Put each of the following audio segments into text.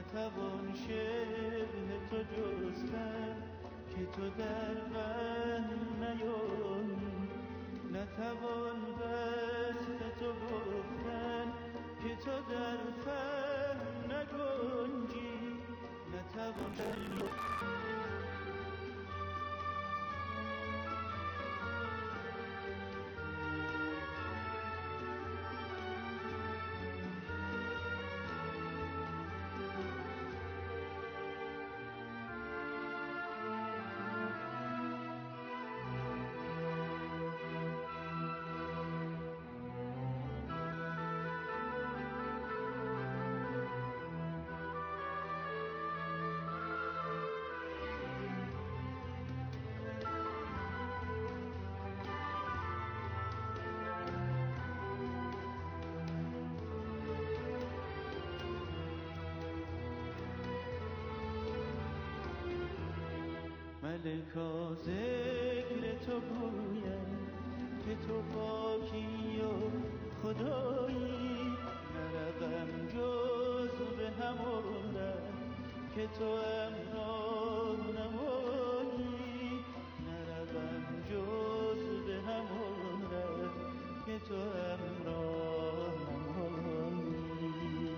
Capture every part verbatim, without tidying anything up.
نتوان شبه تو جستن که تو در غم نیایی، نتوان وصف تو گفتن که تو در فهم نگنجی، نتوان ملکا ذکر تو گویم که تو پاکی و خدایی، نروم جز به همون ره که تو امراه نمایی، نروم جز به همون ره که تو امراه نمایی.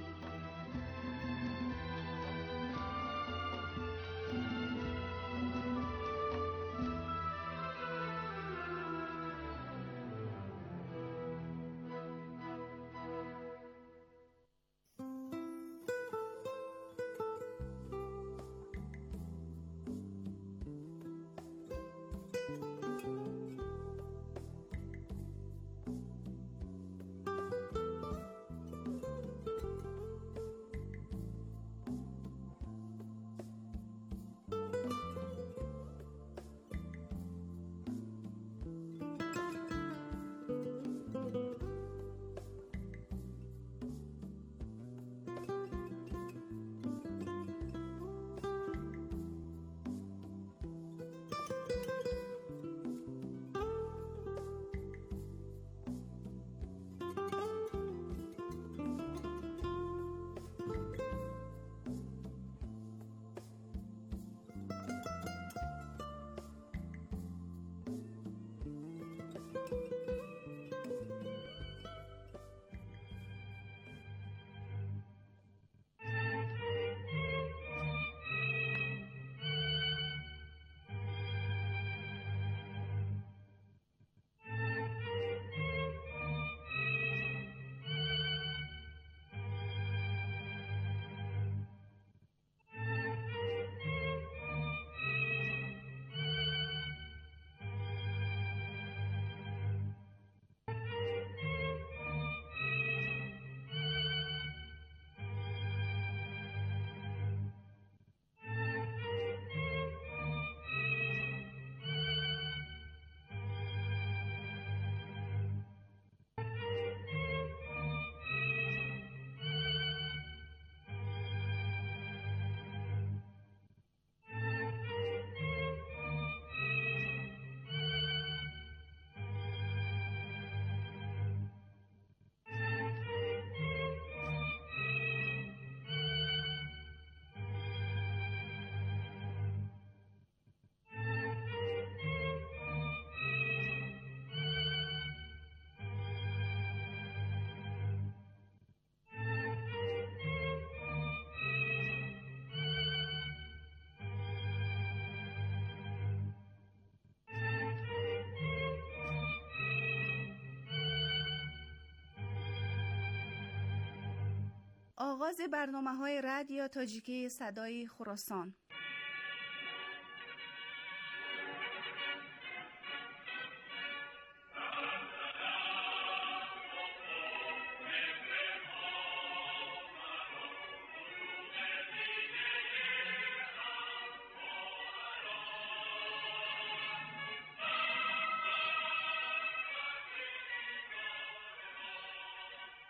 آغاز برنامه‌های رادیو تاجیکی صدای خراسان.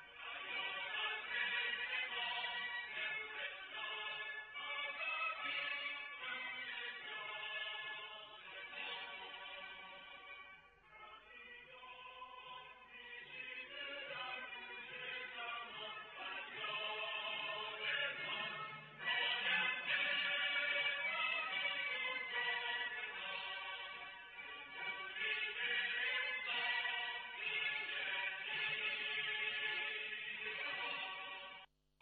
Yeah.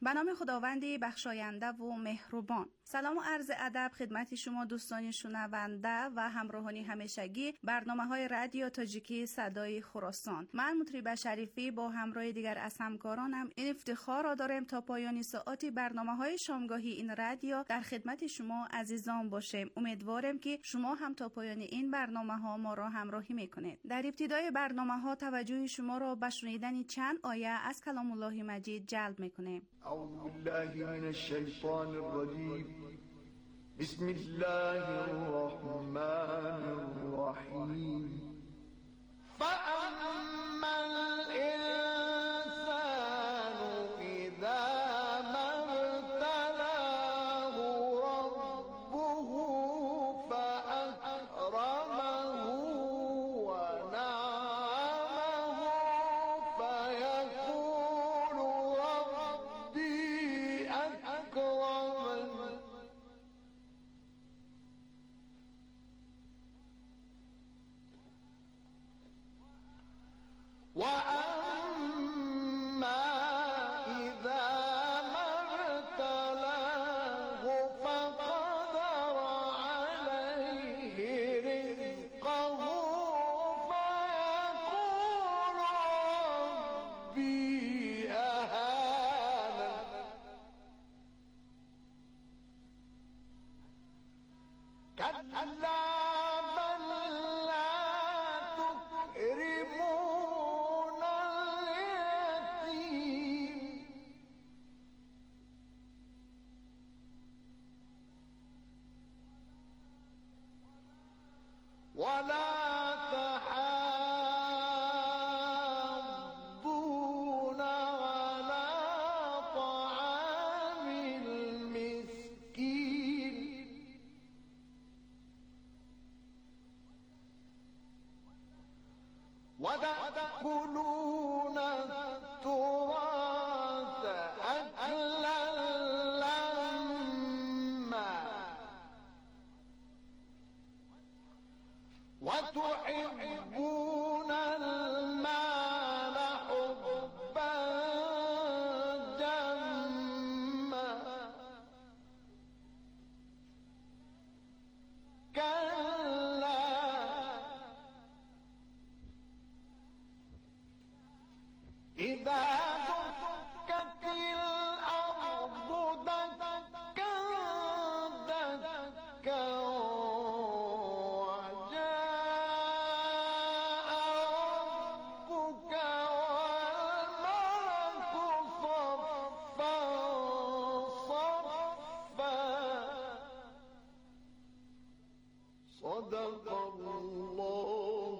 به نام خداوندی بخشاینده و مهربان. سلام و عرض ادب خدمت شما دوستان شنونده و همراهان همیشگی برنامه‌های رادیو تاجیکی صدای خراسان. من مطرب شریفی با همراه دیگر از همکارانم این افتخار را داریم تا پایان ساعتی برنامه‌های شامگاهی این رادیو در خدمت شما عزیزان باشیم. امیدوارم که شما هم تا پایان این برنامه‌ها ما را همراهی میکنید. در ابتدای برنامه‌ها توجه شما را به شنیدن چند آیه از کلام الله مجید جلب میکنیم. اعوذ بالله من الشیطان الرجیم. بسم الله الرحمن الرحیم. فأما الإنسان إذا ما ابتلاه ربه فأكرمه ونعمه فيقول ربي أكرمن. وأما إذا ما ابتلاه فقدر عليه رزقه فيقول ربي أهانن. كلا بل لا تكرمون اليتيم ولا تحاضون على طعام المسكين وتأكلون التراث أكلا لما وتحبون المال حبا جما كلا إذا دكت الأرض دكا دكا وجاء ربك والملك صفا صفا. صدق الله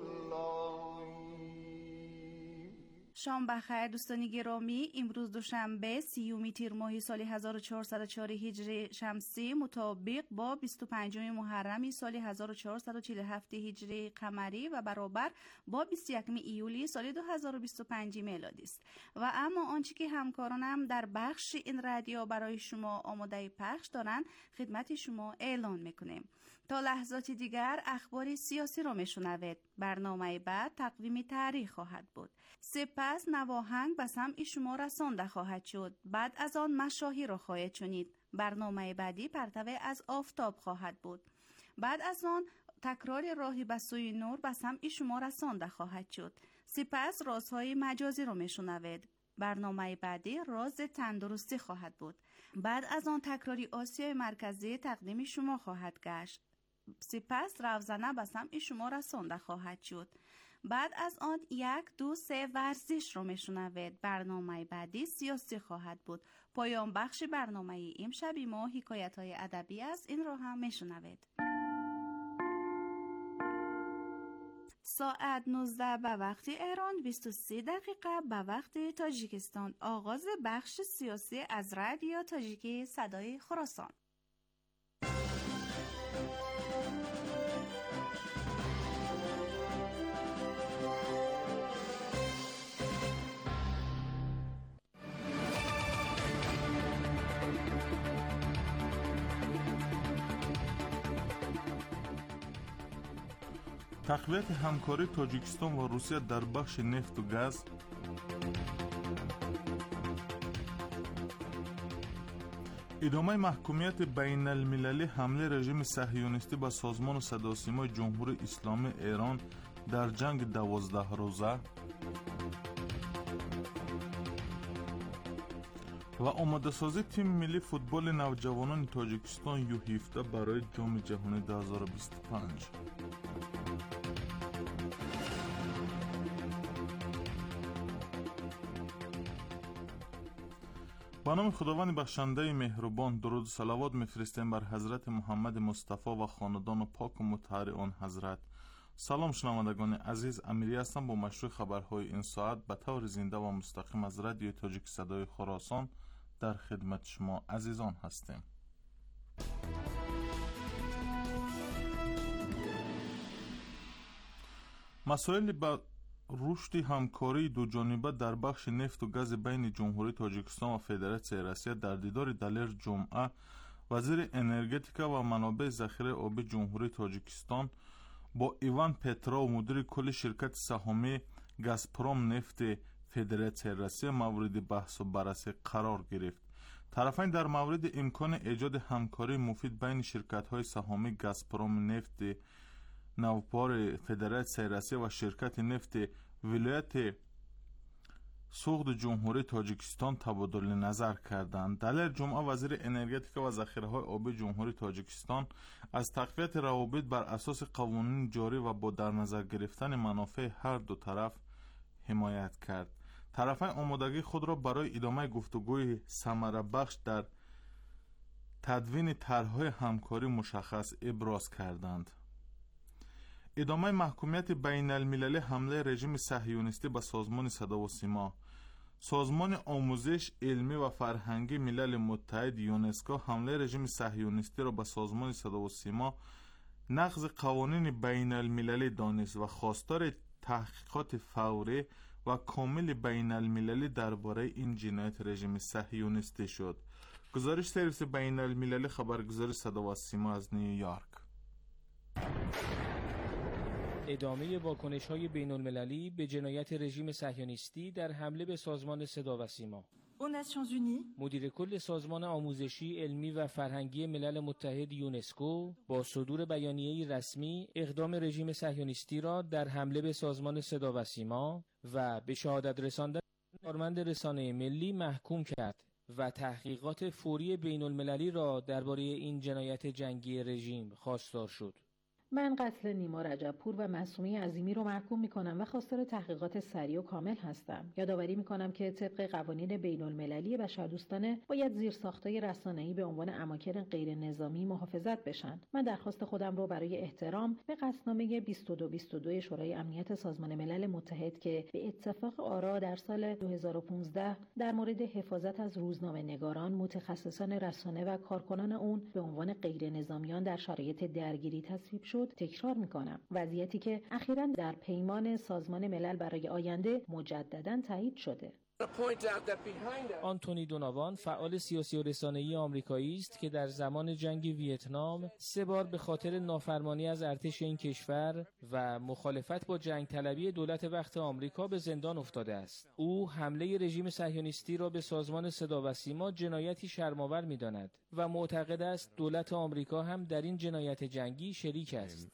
العظيم. شام بخیر دوستان گرامی. امروز دوشنبه سیوم تیر ماه سال هزار و چهارصد و چهار هجری شمسی مطابق با بیست و پنجم محرم سال هزار و چهارصد و چهل و هفت هجری قمری و برابر با بیست و یکم ایولی سال دو هزار و بیست و پنج میلادی است. و اما آنچه که همکارانم در بخش این رادیو برای شما آماده پخش دارند خدمت شما اعلان میکنیم. تا لحظات دیگر اخبار سیاسی را میشنوید. برنامه بعد تقویم تاریخ خواهد بود. سپس نواهنگ به سمع شما رسانده خواهد شد. بعد از آن مشاهیر را خواهید شنید. برنامه بعدی پرتو از آفتاب خواهد بود. بعد از آن تکرار راهی به سوی نور به سمع شما رسانده خواهد شد. سپس رازهای مجازی را میشنوید. برنامه بعدی راز تندرستی خواهد بود. بعد از آن تکراری آسیای مرکزی تقدیم شما خواهد گشت. سپس روزنه به سمع شما رسانده خواهد شد. بعد از آن یک دو سه ورزش رو میشنوید. برنامه بعدی سیاسی خواهد بود. پایان بخش برنامه امشب ما حکایت های ادبی است. این رو هم میشنوید. ساعت نوزده به وقت ایران، بیست و سه دقیقه به وقت تاجیکستان. آغاز بخش سیاسی از رادیو تاجیکی صدای خراسان. تقویت همکاری تاجیکستان و روسیه در بخش نفت و گاز، ادامه محکومیت بین المللی حمله رژیم صهیونیستی به سازمان صدا و سیمای جمهوری اسلامی ایران در جنگ دوازده روزه و آماده سازی تیم ملی فوتبال نوجوانان تاجیکستان یو هفده برای جام جهانی دو هزار و بیست و پنج. با نام خداوند بخشنده مهربان، درود و صلوات میفرستیم بر حضرت محمد مصطفی و خاندان پاک و مطهر آن حضرت. سلام شنوندگان عزیز، امیری هستم با مشروع خبرهای این ساعت به طور زنده و مستقیم از رادیو تاجیک صدای خراسان در خدمت شما عزیزان هستیم. مسائل با رشد همکاری دو جانبه در بخش نفت و گاز بین جمهوری تاجیکستان و فدراسیون روسیه در دیدار دلیر جمعه وزیر انرژتیکا و منابع ذخیره آبی جمهوری تاجیکستان با ایوان پترو مدیر کل شرکت سهامی گازپروم نفت فدراسیون روسیه مورد بحث و بررسی قرار گرفت. طرفین در مورد امکان ایجاد همکاری مفید بین شرکت‌های سهامی گازپروم نفت نوپار فدراسیون روسیه و شرکت نفت ولایت سوخت جمهوری تاجیکستان تبادل نظر کردند. در جمعه وزیر انرژتیکا و ذخیره‌های آبی جمهوری تاجیکستان از تقویت روابط بر اساس قوانین جاری و با در نظر گرفتن منافع هر دو طرف حمایت کرد. طرفین آمادگی خود را برای ادامه گفتگوی ثمره بخش در تدوین طرح‌های همکاری مشخص ابراز کردند. ادامه محکومیت بین المللی حمله رژیم صهیونیستی به سازمان صدا و سیما. سازمان آموزش علمی و فرهنگی ملل متحد یونسکو حمله رژیم صهیونیستی را به سازمان صدا و سیما نقض قوانین بین المللی دانست و خواستار تحقیقات فوری و کامل بین المللی درباره این جنایت رژیم صهیونیستی شد. گزارش سرویس بین المللی خبرگزاری صدا و سیما از نیویورک. ادامه واکنش‌های بین‌المللی به جنایت رژیم صهیونیستی در حمله به سازمان صدا و سیما. مدیر کل سازمان آموزشی علمی و فرهنگی ملل متحد یونسکو با صدور بیانیه‌ای رسمی اقدام رژیم صهیونیستی را در حمله به سازمان صدا و سیما و به شهادت رساندن کارمند رسانه ملی محکوم کرد و تحقیقات فوری بین‌المللی را درباره این جنایت جنگی رژیم خواستار شد. من قتل نیما رجبپور و معصومه عظیمی رو محکوم می‌کنم و خواستار تحقیقات سریع و کامل هستم. یادآوری می‌کنم که طبق قوانین بین‌المللی بشردوستانه باید زیرساخت‌های رسانه‌ای به عنوان اماکن غیر نظامی محافظت بشن. من درخواست خودم رو برای احترام به قصدنامه بیست و دو بیست و دو شورای امنیت سازمان ملل متحد که به اتفاق آرا در سال دو هزار و پانزده در مورد حفاظت از روزنامه‌نگاران، متخصصان رسانه و کارکنان اون به عنوان غیر نظامیان در شرایط درگیری تصویب شد تکرار میکنم. وضعیتی که اخیراً در پیمان سازمان ملل برای آینده مجدداً تایید شده. آنتونی دوناوان فعال سیاسی و رسانه‌ای آمریکایی است که در زمان جنگ ویتنام سه بار به خاطر نافرمانی از ارتش این کشور و مخالفت با جنگ طلبی دولت وقت آمریکا به زندان افتاده است. او حمله رژیم صهیونیستی را به سازمان صدا و سیما جنایتی شرم‌آور می‌داند و معتقد است دولت آمریکا هم در این جنایت جنگی شریک است.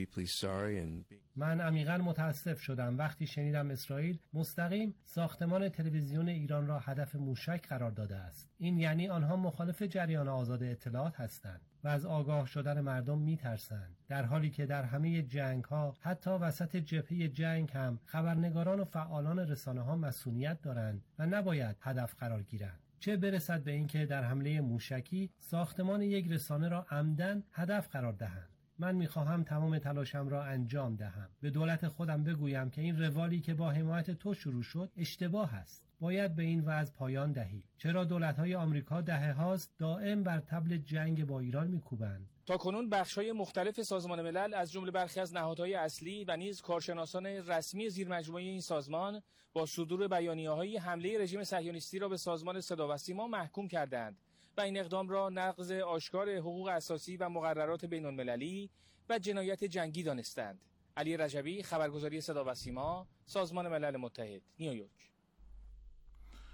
من عمیقاً متاسف شدم وقتی شنیدم اسرائیل مستقیم ساختمان تلویزیون ایران را هدف موشک قرار داده است. این یعنی آنها مخالف جریان آزاد اطلاعات هستند و از آگاه شدن مردم میترسند، در حالی که در همه جنگ ها حتی وسط جبهه جنگ هم خبرنگاران و فعالان رسانه ها مسئولیت دارند و نباید هدف قرار گیرند. چه برسد به اینکه در حمله موشکی ساختمان یک رسانه را عمدن هدف قرار دهند. من میخواهم تمام تلاشم را انجام دهم. به دولت خودم بگویم که این روالی که با حمایت تو شروع شد اشتباه است. باید به این وضع پایان دهید. چرا دولت‌های آمریکا دهه هاست دائم بر طبل جنگ با ایران میکوبند؟ تاکنون بخش‌های مختلف سازمان ملل از جمله برخی از نهادهای اصلی و نیز کارشناسان رسمی زیرمجموعه این سازمان با صدور بیانیه‌های حمله رژیم صهیونیستی را به سازمان صدا و سیما محکوم کردند و این اقدام را نقض آشکار حقوق اساسی و مقررات بین‌المللی و جنایت جنگی دانستند. علی رجبی، خبرگزاری صدا و سیما، سازمان ملل متحد، نیویورک.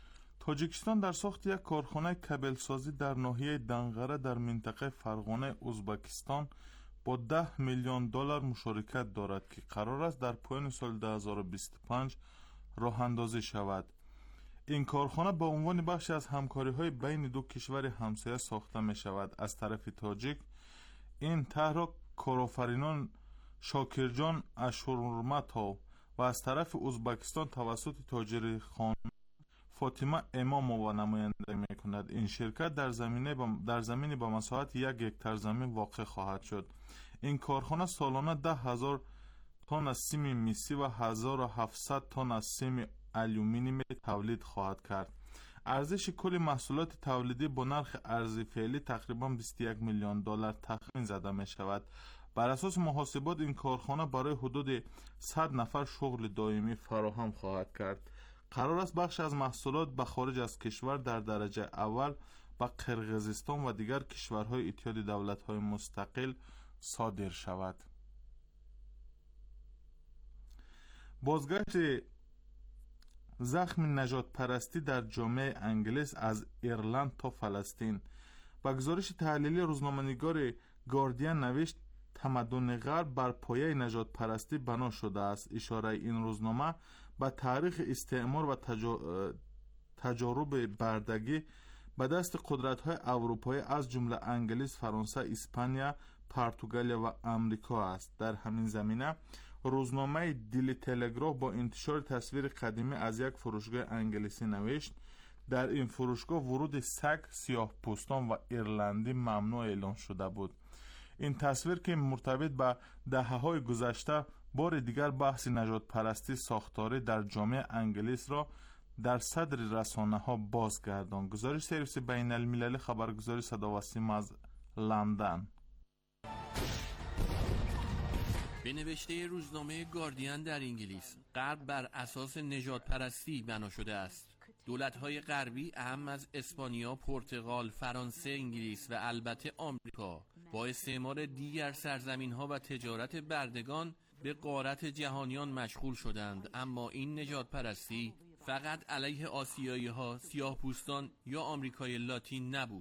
تاجیکستان در ساخت یک کارخانه کبلسازی در ناحیه دنغره در منطقه فرغانه ازبکستان با ده میلیون دلار مشارکت دارد که قرار است در پایان سال دو هزار و بیست و پنج راه اندازی شود. این کارخانه با عنوان بخشی از همکاری‌های بین دو کشور همسایه ساخته می شود. از طرف تاجیک این طرح را کارآفرینان شاکرجان اشورمتو و از طرف ازبکستان توسط تاجر خانم فاطمه امامووا نمایندگی می کند. این شرکت در زمینه با در زمینی با مساحت یک هکتار زمین واقع خواهد شد. این کارخانه سالانه ده هزار تن از سیم میسی و هزار و هفتصد تن از سیم آلومینیوم تولید خواهد کرد. ارزش کل محصولات تولیدی با نرخ ارزی فعلی تقریبا بیست و یک میلیون دلار تخمین زده می شود. بر اساس محاسبات این کارخانه برای حدود صد نفر شغل دائمی فراهم خواهد کرد. قرار است بخش از محصولات به خارج از کشور در درجه اول به قرقیزستان و دیگر کشورهای اتحاد دولت‌های مستقل صادر شود. بازگشت زخم نژاد پرستی در جامعه انگلیس از ایرلند تا فلسطین. با گزارش تحلیلی روزنامه‌نگار گاردین نوشت تمدن غرب بر پایه نژاد پرستی بنا شده است. اشاره این روزنامه به تاریخ استعمار و تجا... تجارب بردگی به دست قدرت‌های اروپایی از جمله انگلیس، فرانسه، اسپانیا، پرتغال و آمریکا است. در همین زمینه روزنامه دیلی تلگراف با انتشار تصویر قدیمی از یک فروشگاه انگلیسی نوشت در این فروشگاه ورود سگ، سیاه پوستان و ایرلندی ممنوع اعلام شده بود. این تصویر که مرتبط به دهه‌های گذشته بار دیگر بحث نژاد پرستی ساختاری در جامعه انگلیس را در صدر رسانه‌ها بازگرداند. گزارش سرویس بین المللی خبرگزاری صدا و سیما از لندن. به نوشته روزنامه گاردین در انگلیس، غرب بر اساس نژاد پرستی بنا شده است. دولت‌های غربی اهم از اسپانیا، پرتغال، فرانسه، انگلیس و البته آمریکا با استعمار دیگر سرزمین‌ها و تجارت بردگان به غارت جهانیان مشغول شدند. اما این نژاد پرستی فقط علیه آسیایی‌ها، سیاه‌پوستان یا آمریکای لاتین نبود.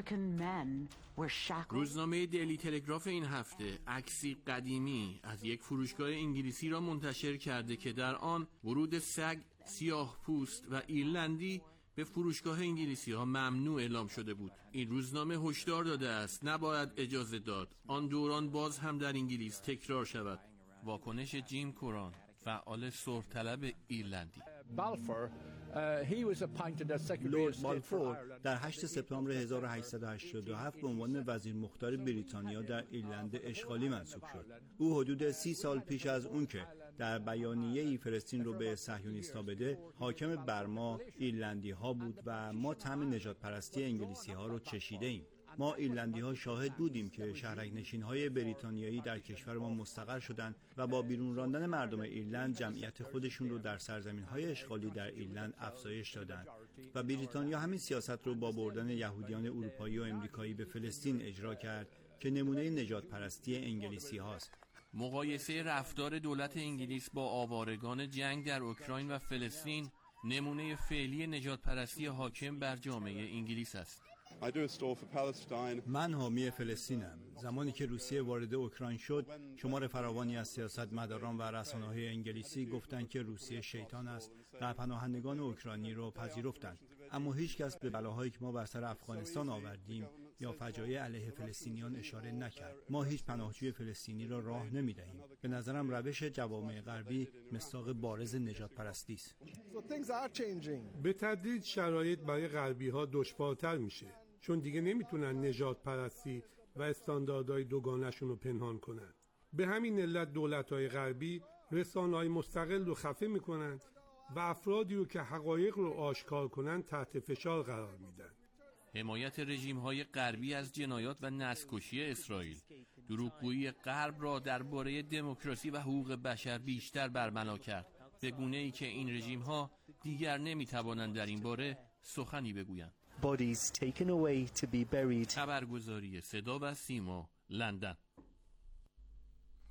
روزنامه دیلی تلگراف این هفته عکسی قدیمی از یک فروشگاه انگلیسی را منتشر کرده که در آن ورود سگ، سیاه‌پوست و ایرلندی به فروشگاه انگلیسی ها ممنوع اعلام شده بود. این روزنامه هشدار داده است نباید اجازه داد آن دوران باز هم در انگلیس تکرار شود. واکنش جیم کوران، فعال صلح طلب ایرلندی. لورد بالفور در هشتم سپتامبر هزار و هشتصد و هشتاد و هفت به عنوان وزیر مختار بریتانیا در ایرلند اشغالی منصوب شد. او حدود سی سال پیش از اون که در بیانیه‌ای فلسطین رو به صهیونیست‌ها بده، حاکم بر ما ایرلندی ها بود و ما طعم نژاد پرستی انگلیسی ها رو چشیده ایم. ما ایرلندی ها شاهد بودیم که شهرک نشین های بریتانیایی در کشور ما مستقر شدند و با بیرون راندن مردم ایرلند جمعیت خودشون رو در سرزمین های اشغالی در ایرلند افزایش دادند و بریتانیا همین سیاست رو با بردن یهودیان اروپایی و امریکایی به فلسطین اجرا کرد که نمونه نژاد پرستی انگلیسی هاست. مقایسه رفتار دولت انگلیس با آوارگان جنگ در اوکراین و فلسطین نمونه فعلی نژاد پرستی حاکم بر جامعه انگلیس است. من حامی فلسطینم. زمانی که روسیه وارد اوکراین شد، شمار فراوانی از سیاستمداران و رسانه‌های انگلیسی گفتند که روسیه شیطان است و پناهندگان اوکراینی را پذیرفتند. اما هیچ کس به بلاهایی که ما بر سر افغانستان آوردیم یا فجایع علیه فلسطینیان اشاره نکرد. ما هیچ پناهجوی فلسطینی را راه نمی‌دهیم. به نظرم روش جوامع غربی مصداق بارز نژاد پرستی است. به تدریج شرایط برای غربی‌ها دشوارتر میشه، چون دیگه نمیتونن نژاد پرستی و استانداردهای دوگانه‌شون رو پنهان کنن. به همین علت دولت‌های غربی رسانه‌های مستقل رو خفه میکنن و افرادی رو که حقایق رو آشکار کنن تحت فشار قرار میدن. حمایت رژیم‌های غربی از جنایات و نسل‌کشی اسرائیل، دروغگویی غرب را درباره دموکراسی و حقوق بشر بیشتر برملا کرد، به گونه‌ای که این رژیم‌ها دیگر نمی‌توانند در این باره سخنی بگویند. خبرگزاری صدا و سیما، لندن.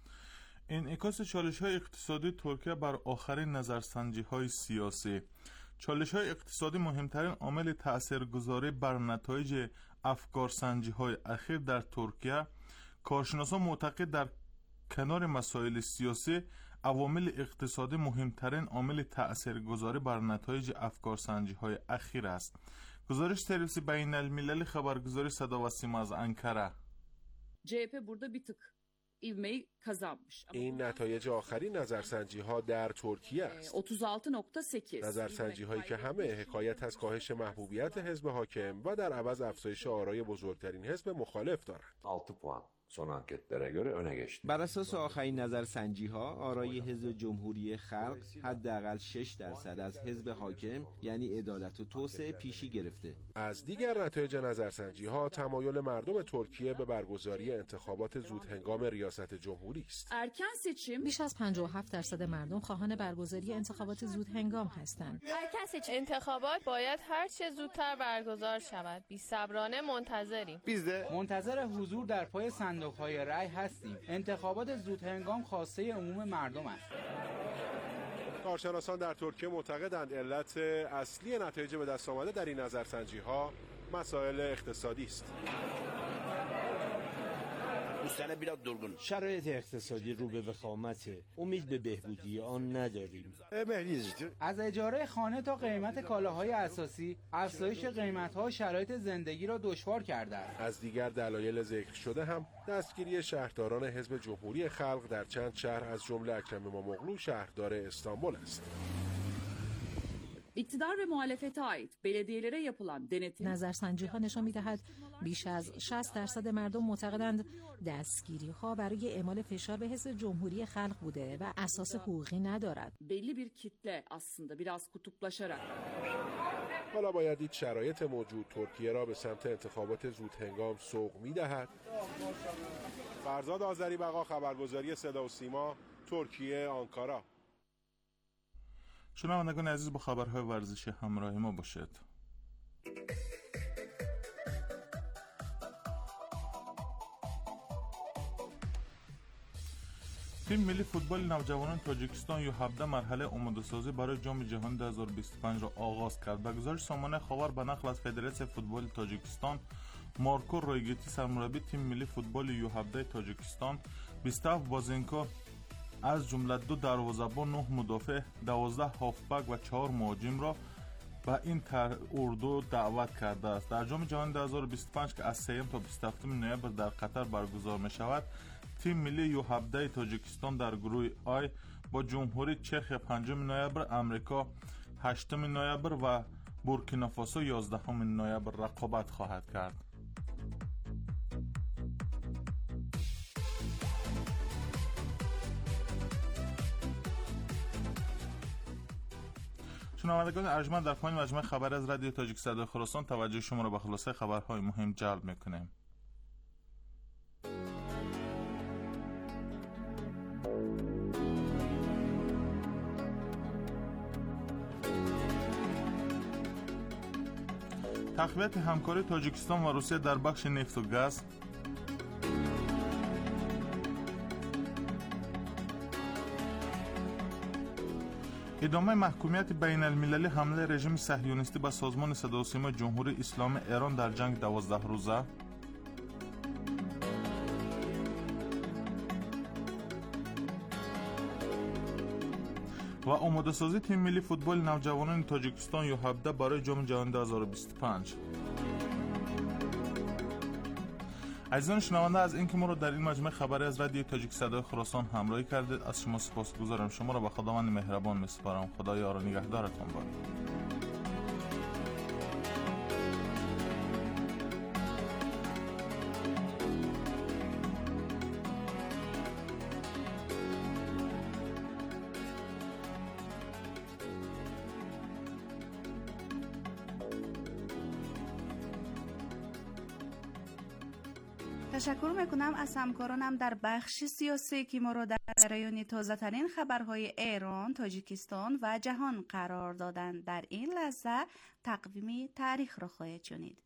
انعکاس چالش‌های اقتصادی ترکیه بر آخرین نظرسنجی‌های سیاسی. چالش‌های اقتصادی مهمترین عامل تاثیرگذاری بر نتایج افکارسنجی‌های اخیر در ترکیه. کارشناسان معتقد در کنار مسائل سیاسی، عوامل اقتصادی مهمترین عامل تاثیرگذاری بر نتایج افکارسنجی‌های اخیر است. گزارش سرویس بین المللی خبرگزاری صدا و سیما از انکره. C H P burada bir tık ivmeyi kazanmış. این نتایج آخرین نظرسنجی ها در ترکیه است. otuz altı nokta sekiz. نظرسنجی هایی که همه حکایت از کاهش محبوبیت حزب حاکم و در عوض افزایش آرای بزرگترین حزب مخالف دارند. altı puan son anketlere göre öne geçti. بر اساس آخرین نظرسنجی ها، آرای حزب جمهوری خلق حداقل شش درصد از حزب حاکم یعنی عدالت و توسعه پیشی گرفته. از دیگر نتایج نظرسنجی ها، تمایل مردم ترکیه به برگزاری انتخابات زودهنگام ریاست جمهوری است. Erken seçim بیش از پنجاه و هفت درصد مردم خواهان برگزاری انتخابات زودهنگام هستند. Erken seçim انتخابات باید هر چه زودتر برگزار شود. بی‌صبرانه منتظریم. biz منتظر حضور در پای صندوق‌های رای هستیم. انتخابات زودهنگام خواسته عموم مردم است. کارشناسان در ترکیه معتقدند علت اصلی نتایج به دست آمده در این نظرسنجی ها مسائل اقتصادی است. شرایط اقتصادی رو به وخامت، امید به بهبودی آن نداریم. از اجاره خانه تا قیمت کالاهای اساسی، افزایش قیمت‌ها شرایط زندگی را دشوار کرده است. از دیگر دلایل ذکر شده هم دستگیری شهرداران حزب جمهوری خلق در چند شهر از جمله اکرم اماموغلو شهردار استانبول است. iktidar ve muhalefete ait belediyelere yapılan denetim نظرسنجی ها نشان می‌دهد بیش از شصت درصد مردم معتقدند دستگیری ها برای اعمال فشار به حزب جمهوری خلق بوده و اساس حقوقی ندارد. belli bir kitle aslında biraz kutuplaşarak حالا باید دید شرایط موجود ترکیه را به سمت انتخابات زودهنگام سوق می‌دهد. فرزاد آذری بقا، خبرگزاری صدا و سیما، ترکیه، آنکارا. شنوندگان عزیز، با خبرهای ورزشی همراه ما باشید. تیم ملی فوتبال نوجوانان تاجیکستان یو هفده مرحله آماده‌سازی برای جام جهانی دو هزار و بیست و پنج را آغاز کرد. به گزارش سامانه خبر به نقل از فدراسیون فوتبال تاجیکستان، مارکو رویگیتی سرمربی تیم ملی فوتبال یو هفده تاجیکستان، بیست و هفت بازیکن از جمله دو دروازه‌بان، نه مدافع، دوازده هافبک و چهار مهاجم را به این اردو دعوت کرده است. در جام جهانی دو هزار و بیست و پنج که از سوم تا بیست و هفتم نوامبر در قطر برگزار می شود، تیم ملی یو هفده تاجیکستان در گروه آی با جمهوری چخ پنجم نوامبر، امریکا هشتم نوامبر و بورکینافاسو یازدهم نوامبر رقابت خواهد کرد. شنوندگان ارجمند، در پایان مجموعه خبر از رادیو تاجیک صدای خراسان توجه شما را به خلاصه خبرهای مهم جلب میکنیم. تقویت همکاری تاجیکستان و روسیه در بخش نفت و گاز. ادامه محکومیت بین المللی حمله رژیم صهیونیستی به سازمان صدا و سیما جمهوری اسلامی ایران در جنگ دوازده روزه. و آماده سازی تیم ملی فوتبال نوجوانان تاجیکستان یو هفده برای جام جهانی دو هزار و بیست و پنج. عزیزان شنونده، از اینکه ما رو در این مجموعه خبری از رادیو تاجیک صدای خراسان همراهی کردید از شما سپاسگزارم. شما را به خداوند مهربان میسپارم. خدا یار و نگهدارتان باد. تشکر میکنم از همکارانم در بخش سیاسی که ما را در جریان تازه ترین خبرهای ایران، تاجیکستان و جهان قرار دادند. در این لحظه تقویم تاریخ را خواهید شنید.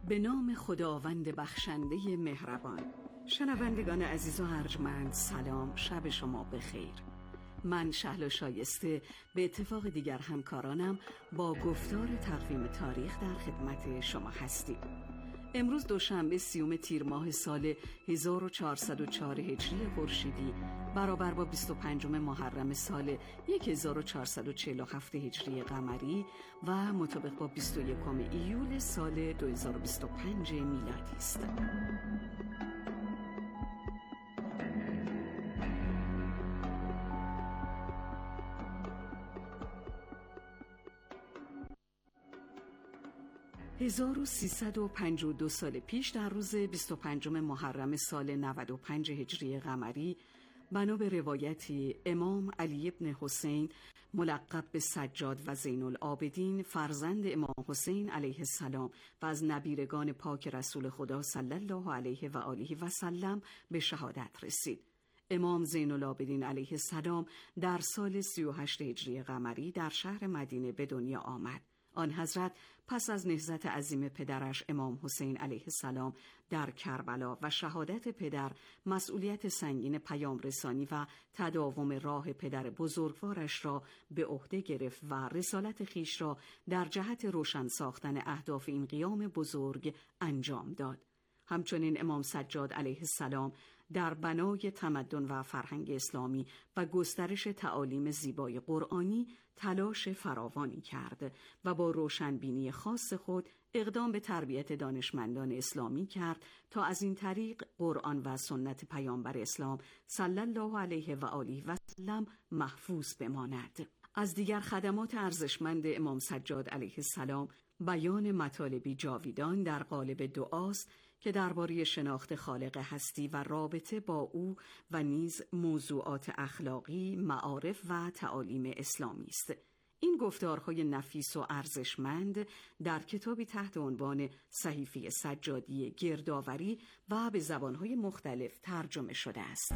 به نام خداوند بخشنده مهربان. شنوندگان عزیز و ارجمند، سلام، شب شما بخیر. من شهلا شایسته به اتفاق دیگر همکارانم با گفتار تقویم تاریخ در خدمت شما هستیم. امروز دوشنبه سیوم تیر ماه سال هزار و چهارصد و چهار هجری خورشیدی برابر با بیست و پنجم محرم سال هزار و چهارصد و چهل و هفت هجری قمری و مطابق با بیست و یکم ایول سال دو هزار و بیست و پنج میلادی است. هزار و سیصد و پنجاه و دو سال پیش در روز بیست و پنجم محرم سال نود و پنج هجری قمری بنا به روایتی امام علی ابن حسین ملقب به سجاد و زین العابدین فرزند امام حسین علیه السلام و از نبیرگان پاک رسول خدا صلی الله علیه و آله و سلم به شهادت رسید. امام زین العابدین علیه السلام در سال سی و هشت هجری قمری در شهر مدینه به دنیا آمد. آن حضرت پس از نهضت عظیم پدرش امام حسین علیه السلام در کربلا و شهادت پدر مسئولیت سنگین پیام رسانی و تداوم راه پدر بزرگوارش را به عهده گرفت و رسالت خیش را در جهت روشن ساختن اهداف این قیام بزرگ انجام داد. همچنین امام سجاد علیه السلام در بنای تمدن و فرهنگ اسلامی و گسترش تعالیم زیبای قرآنی تلاش فراوانی کرد و با روشنبینی خاص خود اقدام به تربیت دانشمندان اسلامی کرد تا از این طریق قرآن و سنت پیامبر اسلام صلی الله علیه و آله و سلم محفوظ بماند. از دیگر خدمات ارزشمند امام سجاد علیه السلام بیان مطالبی جاویدان در قالب دعاست که درباره شناخت خالق هستی و رابطه با او و نیز موضوعات اخلاقی، معارف و تعالیم اسلامی است. این گفتارهای نفیس و ارزشمند در کتابی تحت عنوان صحیفه سجادی گردآوری و به زبانهای مختلف ترجمه شده است.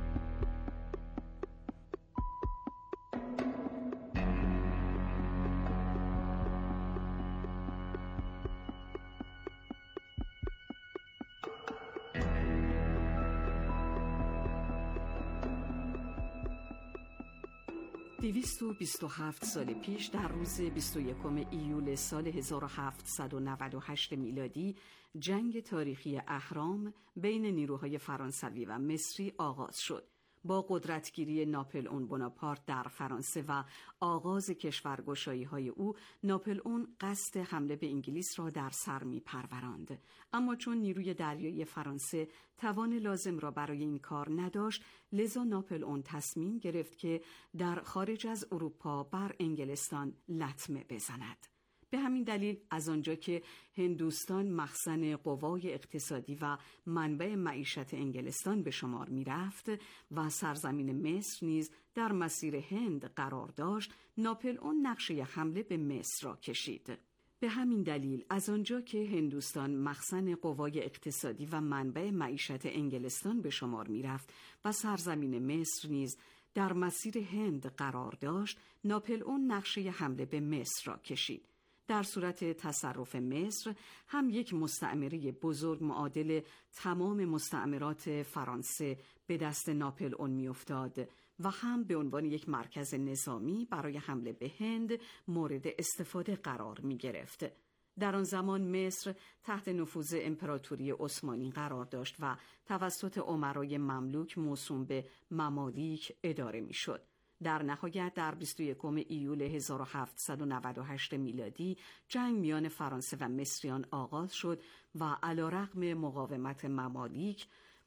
دویست و بیست و هفت سال پیش در روز بیست و یکم ایول سال هزار و هفتصد و نود و هشت میلادی جنگ تاریخی اهرام بین نیروهای فرانسوی و مصری آغاز شد. با قدرتگیری ناپلئون بناپارت در فرانسه و آغاز کشورگشایی‌های او، ناپلئون قصد حمله به انگلیس را در سر می‌پروراند. اما چون نیروی دریایی فرانسه توان لازم را برای این کار نداشت، لذا ناپلئون تصمیم گرفت که در خارج از اروپا بر انگلستان لطمه بزند. به همین دلیل از آنجا که هندوستان مخزن قوای اقتصادی و منبع معیشت انگلستان به شمار می رفت و سرزمین مصر نیز در مسیر هند قرار داشت، ناپلئون نقشه حمله به مصر را کشید. به همین دلیل از آنجا که هندوستان مخزن قوای اقتصادی و منبع معیشت انگلستان به شمار می رفت و سرزمین مصر نیز در مسیر هند قرار داشت، ناپلئون نقشه حمله به مصر را کشید. در صورت تصرف مصر هم یک مستعمره بزرگ معادل تمام مستعمرات فرانسه به دست ناپلئون میافتاد و هم به عنوان یک مرکز نظامی برای حمله به هند مورد استفاده قرار می گرفت. در آن زمان مصر تحت نفوذ امپراتوری عثمانی قرار داشت و توسط امرای مملوک موسوم به ممالیک اداره می شد. در نهایت در بیست و یکم ایول هزار و هفتصد و نود و هشت میلادی جنگ میان فرانسه و مصریان آغاز شد و علیرغم مقاومت ممالیک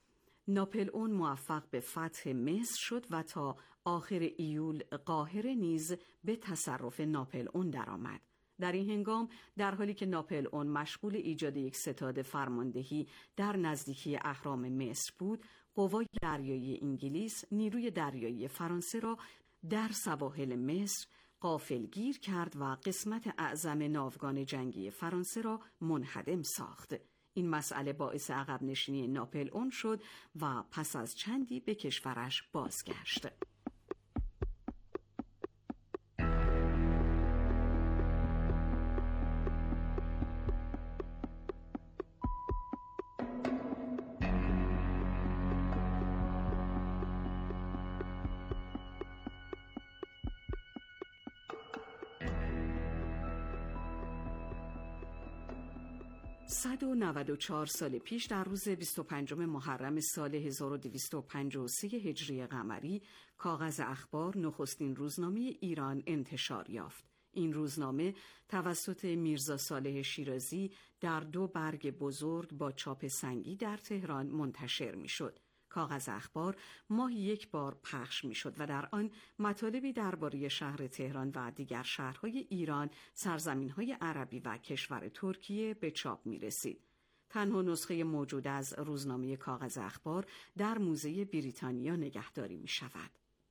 ناپلئون موفق به فتح مصر شد و تا آخر ایول قاهره نیز به تصرف ناپلئون درآمد. در این هنگام در حالی که ناپلئون مشغول ایجاد یک ستاد فرماندهی در نزدیکی اهرام مصر بود، قوای دریایی انگلیس نیروی دریایی فرانسه را در سواحل مصر غافلگیر کرد و قسمت اعظم ناوگان جنگی فرانسه را منهدم ساخت. این مسئله باعث عقب نشینی ناپلئون شد و پس از چندی به کشورش بازگشت. صد و نود و چهار سال پیش در روز بیست و پنجم محرم سال هزار و دویست و پنجاه و سه هجری قمری کاغذ اخبار نخستین روزنامه ایران انتشار یافت. این روزنامه توسط میرزا صالح شیرازی در دو برگ بزرگ با چاپ سنگی در تهران منتشر میشد. کاغذ اخبار ماهی یک بار پخش می شد و در آن مطالبی درباره شهر تهران و دیگر شهرهای ایران، سرزمینهای عربی و کشور ترکیه به چاپ می رسید. تنها نسخه موجود از روزنامه کاغذ اخبار در موزه بریتانیا نگهداری می شود.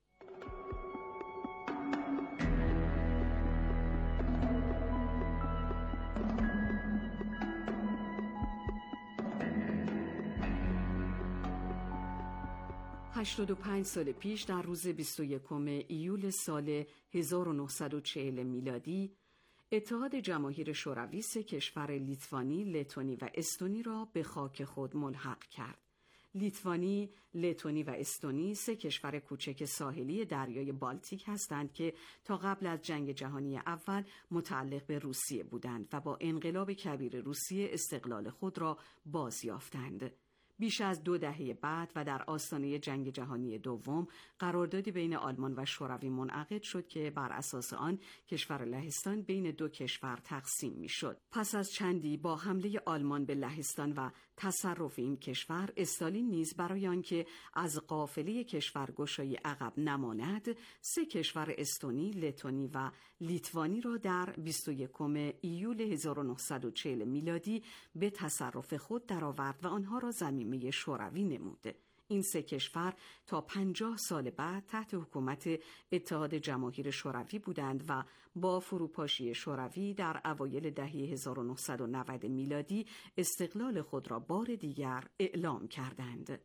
هشتاد و پنج سال پیش در روز بیست و یکم ایول سال هزار و نهصد و چهل میلادی اتحاد جماهیر شوروی سه کشور لیتوانی، لتونی و استونی را به خاک خود ملحق کرد. لیتوانی، لتونی و استونی سه کشور کوچک ساحلی دریای بالتیک هستند که تا قبل از جنگ جهانی اول متعلق به روسیه بودند و با انقلاب کبیر روسیه استقلال خود را بازیافتند. بیش از دو دهه بعد و در آستانه جنگ جهانی دوم قراردادی بین آلمان و شوروی منعقد شد که بر اساس آن کشور لهستان بین دو کشور تقسیم میشد. پس از چندی با حمله آلمان به لهستان و تصرف این کشور، استالین نیز برای آنکه از قافله کشورگشایی عقب نماند، سه کشور استونی، لتونی و لیتوانی را در بیست و یکم ایول هزار و نهصد و چهل میلادی به تصرف خود درآورد و آنها را ضمیمه شوروی نمود. این سه کشور تا پنجاه سال بعد تحت حکومت اتحاد جماهیر شوروی بودند و با فروپاشی شوروی در اوایل دهه هزار و نهصد و نود میلادی استقلال خود را بار دیگر اعلام کردند.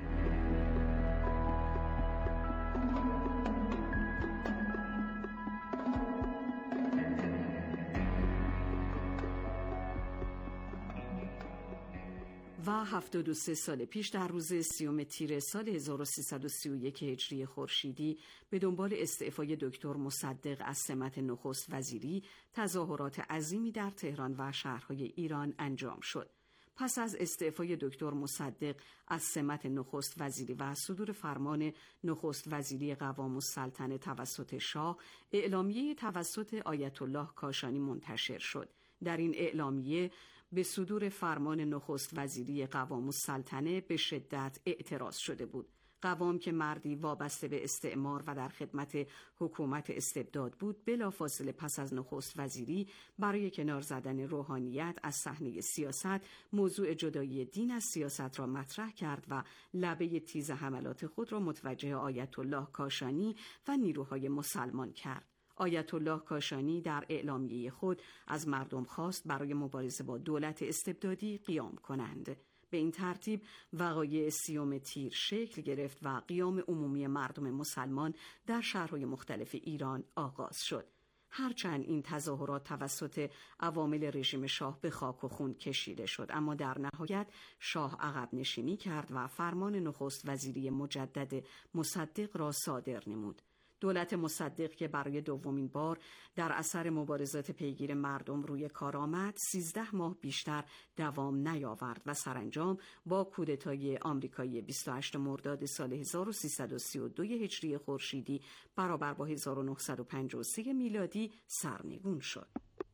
و هفتاد و سه سال پیش در روز سیوم تیر سال هزار و سیصد و سی و یک هجری خورشیدی به دنبال استعفای دکتر مصدق از سمت نخست وزیری تظاهرات عظیمی در تهران و شهرهای ایران انجام شد. پس از استعفای دکتر مصدق از سمت نخست وزیری و صدور فرمان نخست وزیری قوام السلطنه توسط شاه، اعلامیه توسط آیت الله کاشانی منتشر شد. در این اعلامیه به صدور فرمان نخست وزیری قوام السلطنه به شدت اعتراض شده بود. قوام که مردی وابسته به استعمار و در خدمت حکومت استبداد بود، بلافاصله پس از نخست وزیری برای کنار زدن روحانیت از صحنه سیاست، موضوع جدایی دین از سیاست را مطرح کرد و لبه تیز حملات خود را متوجه آیت الله کاشانی و نیروهای مسلمان کرد. آیت الله کاشانی در اعلامیه خود از مردم خواست برای مبارزه با دولت استبدادی قیام کنند. به این ترتیب وقایع سیوم تیر شکل گرفت و قیام عمومی مردم مسلمان در شهرهای مختلف ایران آغاز شد. هرچند این تظاهرات توسط عوامل رژیم شاه به خاک و خون کشیده شد، اما در نهایت شاه عقب نشینی کرد و فرمان نخست وزیری مجدد مصدق را صادر نمود. دولت مصدق که برای دومین بار در اثر مبارزات پیگیر مردم روی کار آمد، سیزده ماه بیشتر دوام نیاورد و سرانجام با کودتای آمریکایی بیست و هشتم مرداد سال هزار و سیصد و سی و دو هجری خورشیدی برابر با هزار و نهصد و پنجاه و سه میلادی سرنگون شد.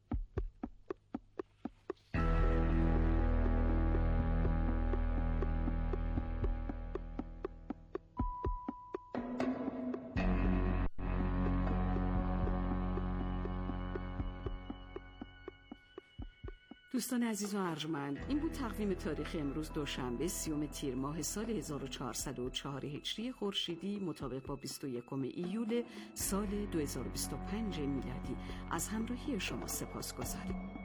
دوستان عزیز و ارجمند، این بود تقویم تاریخ امروز دوشنبه سیوم تیر ماه سال هزار و چهارصد و چهار هجری خورشیدی مطابق با بیست و یکم ایول سال دو هزار و بیست و پنج میلادی. از همراهی شما سپاسگزاریم.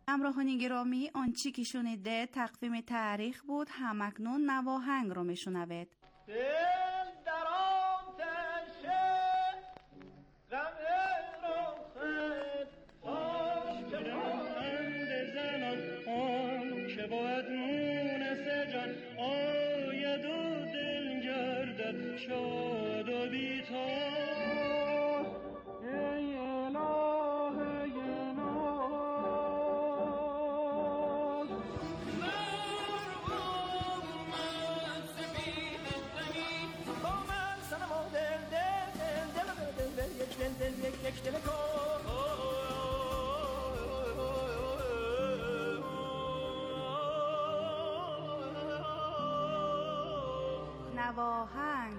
همراهان گرامی، آنچه که شنیده تقویم تاریخ بود. همکنون نواهنگ رو میشنوید. شاد و بی‌تاب ای الهه ناز مرغومت سپید زمین با من صنم و دل دل دل دل دل دل یک دل دل یک یک دل کن نواهنگ.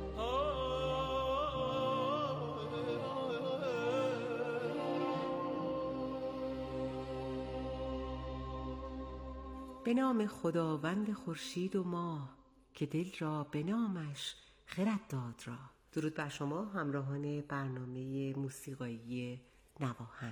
به نام خداوند خورشید و ماه که دل را به نامش خرد داد را. درود بر شما همراهان برنامه موسیقایی نواهنگ.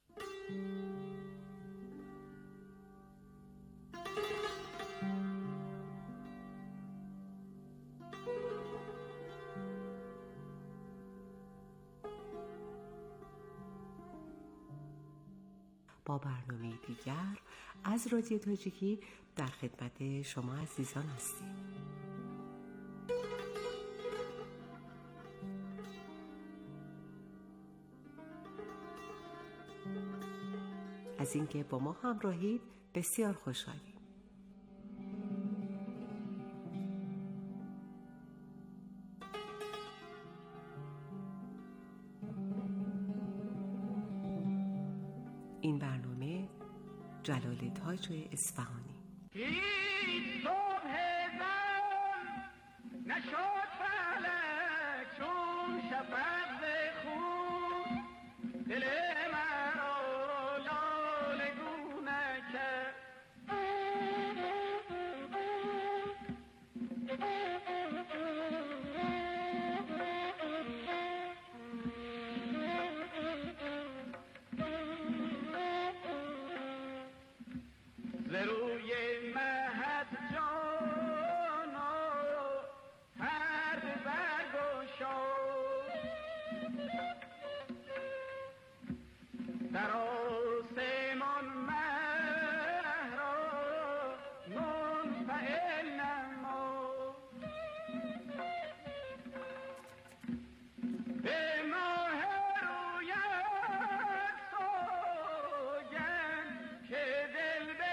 با برنامه دیگر از رادیو تاجیکی در خدمت شما عزیزان هستیم. از اینکه با ما همراهید بسیار خوشحالیم. این برنامه جلال تاج اصفهانی. هیچ صبح زن نشد فلک چون شفق ز خون دل مرا لاله گونه کرد روی مهد جانا پرده برگشاد در آسمان مه را منفعل نماد به ماه رویت سوگند که دل به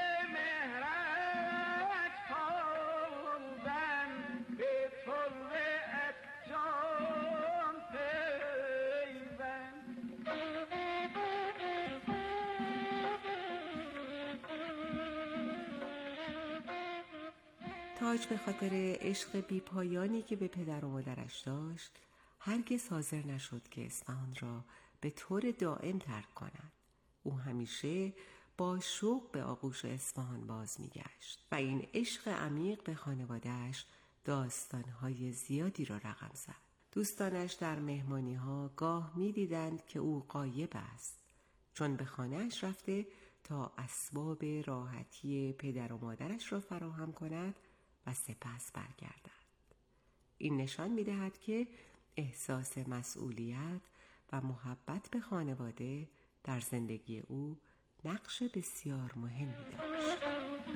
تاج به خاطر عشق بی‌پایانی که به پدر و مادرش داشت هرگز حاضر نشد که اصفهان را به طور دائم ترک کند. او همیشه با شوق به آغوش اصفهان باز می‌گشت و این عشق عمیق به خانواده‌اش داستان‌های زیادی را رقم زد. دوستانش در مهمانی‌ها گاه می‌دیدند که او غایب است، چون به خانه‌اش رفته تا اسباب راحتی پدر و مادرش را فراهم کند و سپس برگردد. این نشان می‌دهد که احساس مسئولیت و محبت به خانواده در زندگی او نقش بسیار مهمی داشت.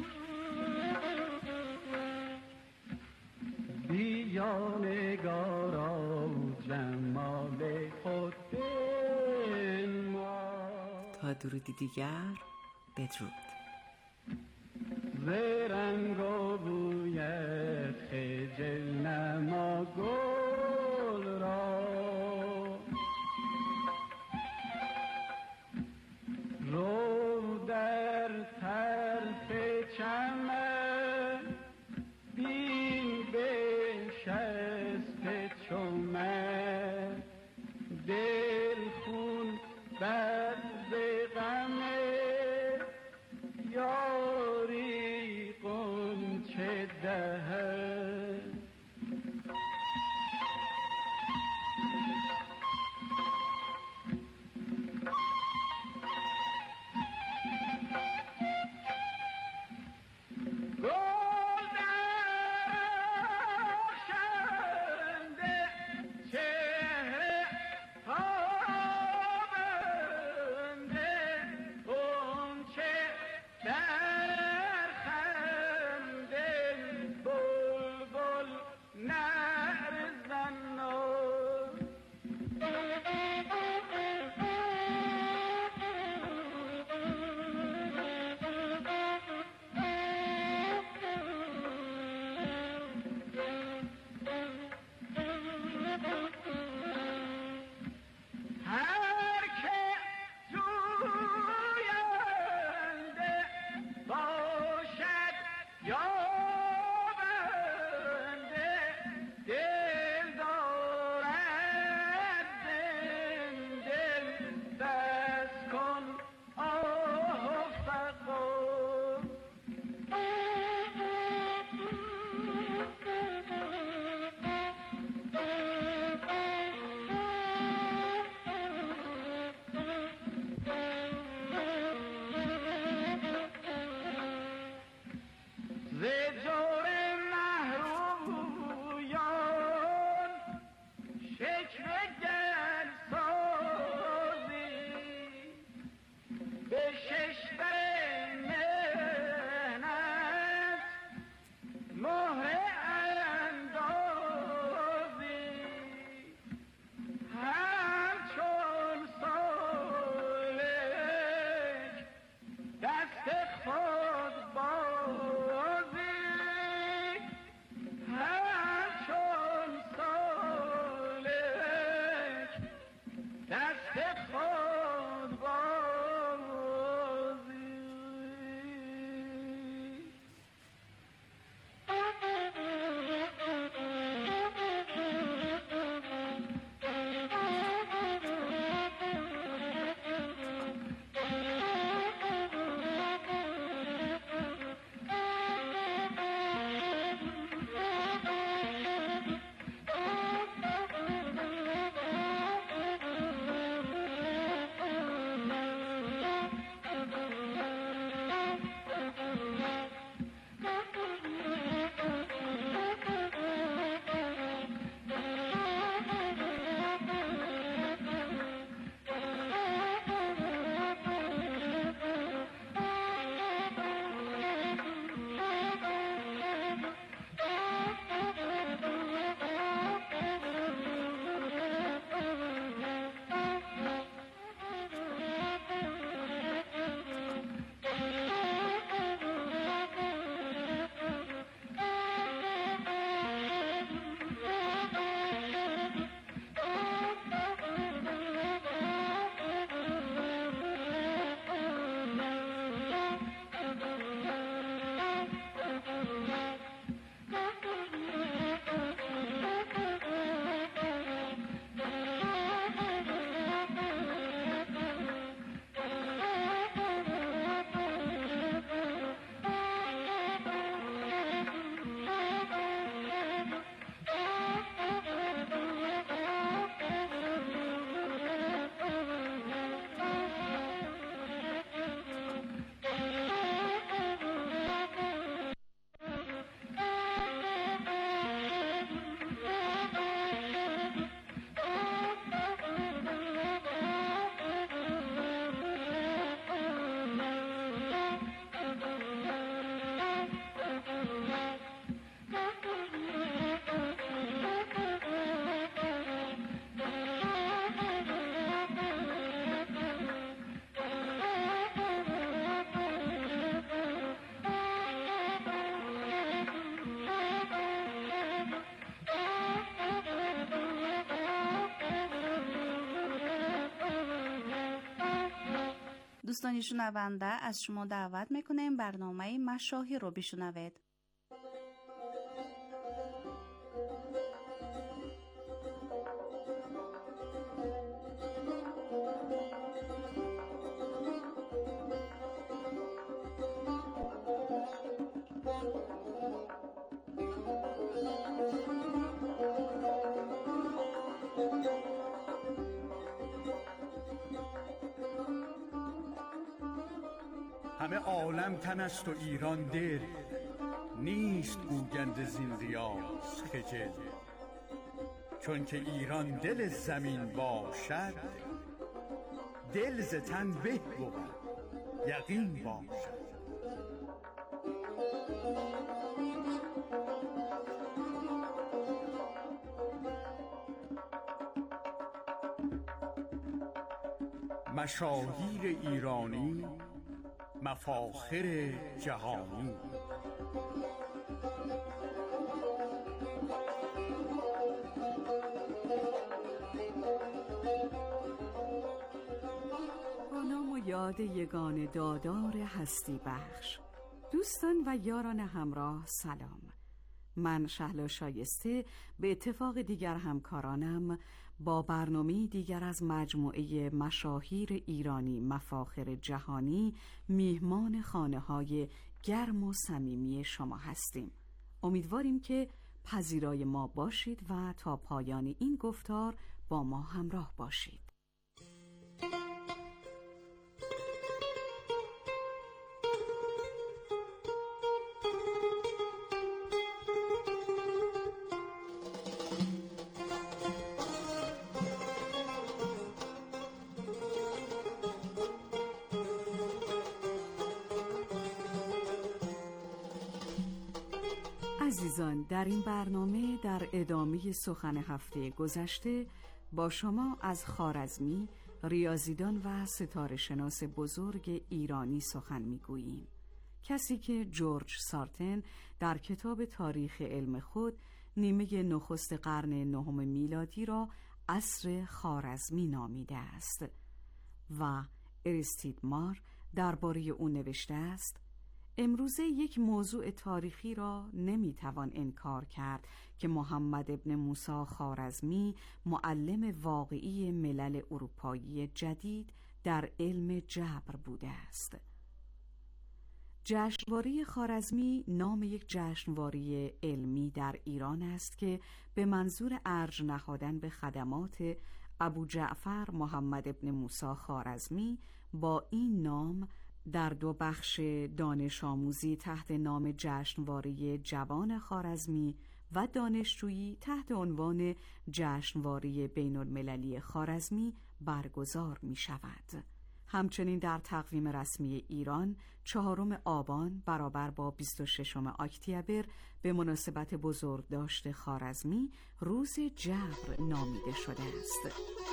بیا نگارا جمال خود بنما. تا درودی دیگر بدرود. ز رنگ و بویت خجل نما گل را رو در طرف چمن بین بنشسته چو من دل خون بر ز غم یاری غنچه دهد. دوستان شنونده از شما دعوت میکنیم برنامه مشاهیر رو بشنوید. همه عالم تن است و ایران دل، نیست گوگند زین ریاض خجل. چون که ایران دل زمین باشد، دل ز تن به بود یقین باشد. مشاهیر ایرانی، مفاخر جهانی. با نام و یاد یگان دادار هستی بخش، دوستان و یاران همراه سلام. من شهلا شایسته به اتفاق دیگر همکارانم با برنامه دیگر از مجموعه مشاهیر ایرانی مفاخر جهانی میهمان خانه‌های گرم و صمیمی شما هستیم. امیدواریم که پذیرای ما باشید و تا پایان این گفتار با ما همراه باشید. عزیزان، در این برنامه در ادامه سخن هفته گذشته با شما از خوارزمی، ریاضیدان و ستاره شناس بزرگ ایرانی سخن میگوییم، کسی که جورج سارتن در کتاب تاریخ علم خود نیمه نخست قرن نهم میلادی را عصر خوارزمی نامیده است و اریستید مار درباره او نوشته است: امروزه یک موضوع تاریخی را نمیتوان انکار کرد که محمد ابن موسی خوارزمی معلم واقعی ملل اروپایی جدید در علم جبر بوده است. جشنواره خوارزمی نام یک جشنواره علمی در ایران است که به منظور ارج نهادن به خدمات ابو جعفر محمد ابن موسی خوارزمی با این نام در دو بخش دانش آموزی تحت نام جشنواره جوان خوارزمی و دانشجویی تحت عنوان جشنواره بین المللی خوارزمی برگزار می شود. همچنین در تقویم رسمی ایران چهارم آبان برابر با بیست و ششم اکتبر به مناسبت بزرگداشت خوارزمی روز جبر نامیده شده است.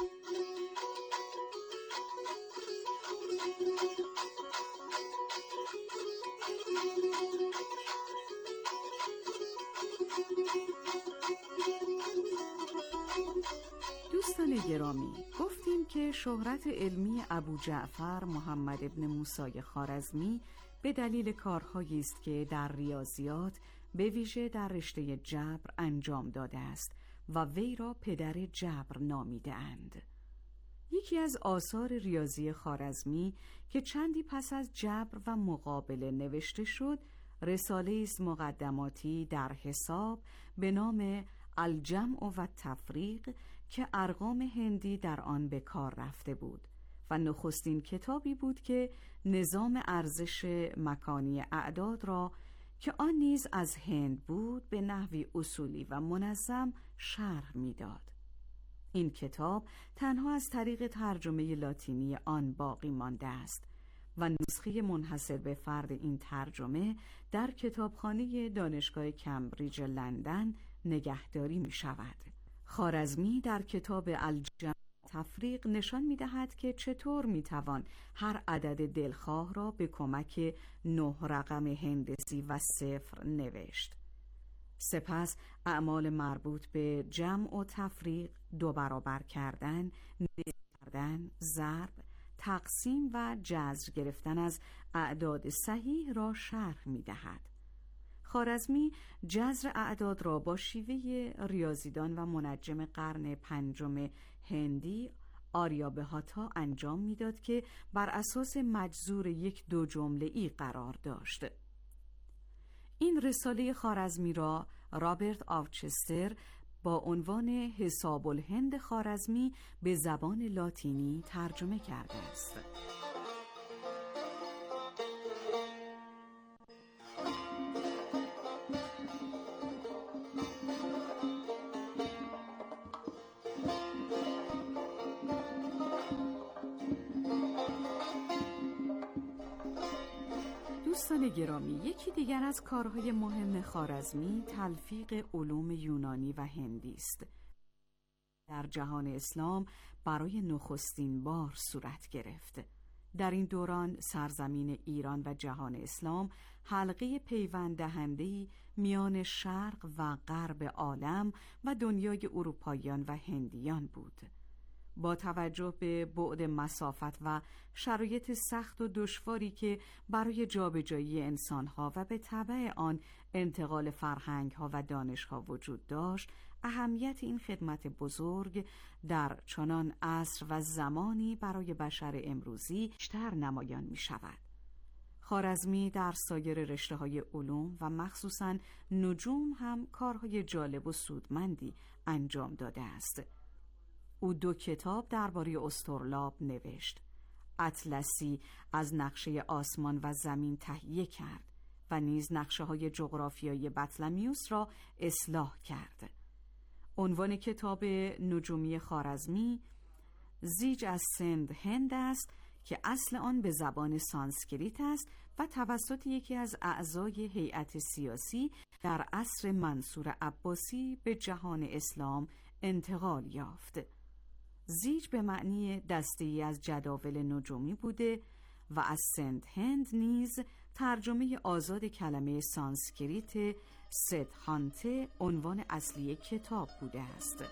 دوستان گرامی، گفتیم که شهرت علمی ابو جعفر محمد ابن موسی خوارزمی به دلیل کارهایی است که در ریاضیات به ویژه در رشته جبر انجام داده است و وی را پدر جبر نامیده اند. یکی از آثار ریاضی خوارزمی که چندی پس از جبر و مقابله نوشته شد، رساله است مقدماتی در حساب به نام الجمع و تفریق که ارقام هندی در آن به کار رفته بود و نخستین کتابی بود که نظام ارزش مکانی اعداد را که آن نیز از هند بود به نحوی اصولی و منظم شرح می‌داد. این کتاب تنها از طریق ترجمه لاتینی آن باقی مانده است و نسخه منحصر به فرد این ترجمه در کتابخانه دانشگاه کمبریج لندن نگهداری می شود. خوارزمی در کتاب الجمع تفریق نشان می دهد که چطور می توان هر عدد دلخواه را به کمک نه رقم هندسی و صفر نوشت. سپس اعمال مربوط به جمع و تفریق، دو برابر کردن، نصف کردن، ضرب، تقسیم و جذر گرفتن از اعداد صحیح را شرح می دهد. خوارزمی جذر اعداد را با شیوه ریاضیدان و منجم قرن پنجم هندی آریابهاتا انجام میداد که بر اساس مجذور یک دو جمله ای قرار داشت. این رساله خوارزمی را رابرت آوچستر با عنوان حساب الهند خوارزمی به زبان لاتینی ترجمه کرده است. دوستان گرامی، یکی دیگر از کارهای مهم خوارزمی تلفیق علوم یونانی و هندی است. در جهان اسلام برای نخستین بار صورت گرفت. در این دوران سرزمین ایران و جهان اسلام حلقه پیوند دهنده‌ای میان شرق و غرب عالم و دنیای اروپاییان و هندیان بود. با توجه به بعد مسافت و شرایط سخت و دشواری که برای جابجایی انسانها و به تبع آن انتقال فرهنگها و دانشها وجود داشت، اهمیت این خدمت بزرگ در چنان عصر و زمانی برای بشر امروزی بیشتر نمایان می شود. خوارزمی در سایر رشته‌های علوم و مخصوصاً نجوم هم کارهای جالب و سودمندی انجام داده است. او دو کتاب درباره اسطرلاب نوشت. اطلسی از نقشه آسمان و زمین تهیه کرد و نیز نقشه‌های جغرافیایی بطلمیوس را اصلاح کرد. عنوان کتاب نجومی خوارزمی زیج از سند هند است که اصل آن به زبان سانسکریت است و توسط یکی از اعضای هیئت سیاسی در عصر منصور عباسی به جهان اسلام انتقال یافت. زیج به معنی دسته‌ای از جداول نجومی بوده و از سنت هند نیز ترجمه آزاد کلمه سانسکریت سدهانته عنوان اصلی کتاب بوده است.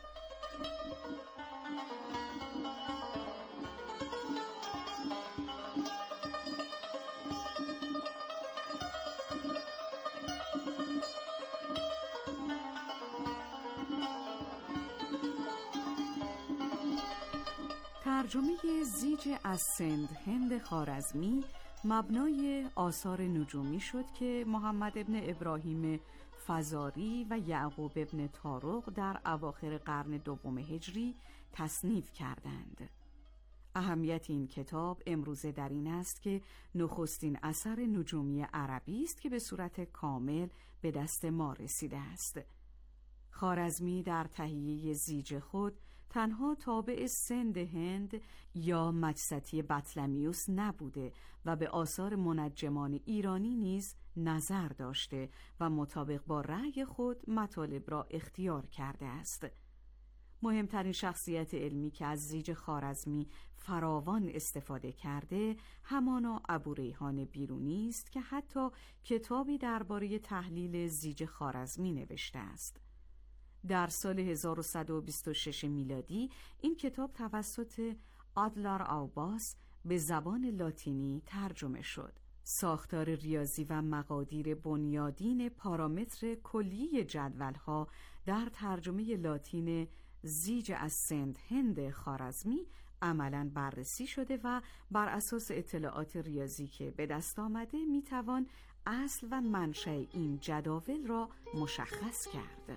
ترجمه زیج از سند هند خوارزمی مبنای آثار نجومی شد که محمد ابن ابراهیم فزاری و یعقوب ابن طارق در اواخر قرن دوم هجری تصنیف کردند. اهمیت این کتاب امروزه در این است که نخستین اثر نجومی عربی است که به صورت کامل به دست ما رسیده است. خوارزمی در تهیه زیج خود تنها تابع سند هند یا مجسطی بطلمیوس نبوده و به آثار منجمان ایرانی نیز نظر داشته و مطابق با رأی خود مطالب را اختیار کرده است. مهمترین شخصیت علمی که از زیج خوارزمی فراوان استفاده کرده همانا ابوریحان بیرونی است که حتی کتابی درباره تحلیل زیج خوارزمی نوشته است. در سال هزار و صد و بیست و شش میلادی این کتاب توسط آدلار آوباس به زبان لاتینی ترجمه شد. ساختار ریاضی و مقادیر بنیادین پارامتر کلی جدول‌ها در ترجمه لاتین زیج از سند هند خوارزمی عملاً بررسی شده و بر اساس اطلاعات ریاضی که به دست آمده میتوان اصل و منشأ این جداول را مشخص کرد.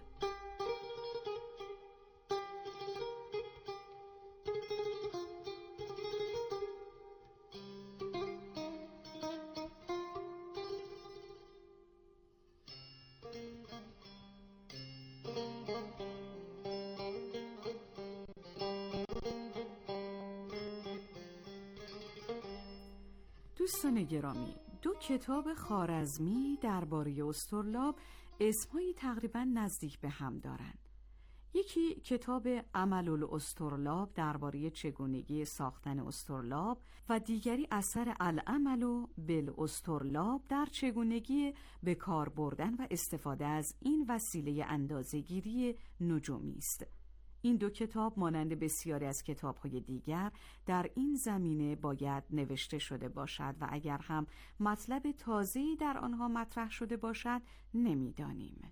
دوستان گرامی، دو کتاب خوارزمی درباره استرلاب اسمایی تقریبا نزدیک به هم دارند. یکی کتاب عمل الاسترلاب درباره چگونگی ساختن استرلاب و دیگری اثر العمل بالاسترلاب در چگونگی به کار بردن و استفاده از این وسیله اندازه‌گیری نجومی است. این دو کتاب مانند بسیاری از کتاب‌های دیگر در این زمینه باید نوشته شده باشد و اگر هم مطلب تازه‌ای در آنها مطرح شده باشد نمی‌دانیم.